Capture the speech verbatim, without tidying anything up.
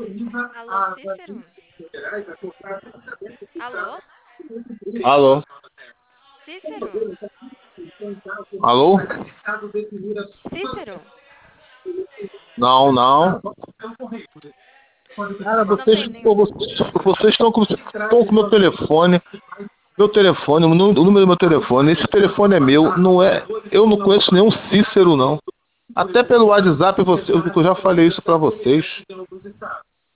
Alô, Cícero? Alô? Alô? Cícero? Alô? Cícero? Não, não. Cara, Não tem vocês, pô, nenhum. vocês, vocês estão com, estão com meu telefone. Meu telefone, o nu- o número do meu telefone. Esse telefone é meu, não é. Eu não conheço nenhum Cícero, não. Até pelo WhatsApp você, eu eu já falei isso pra vocês.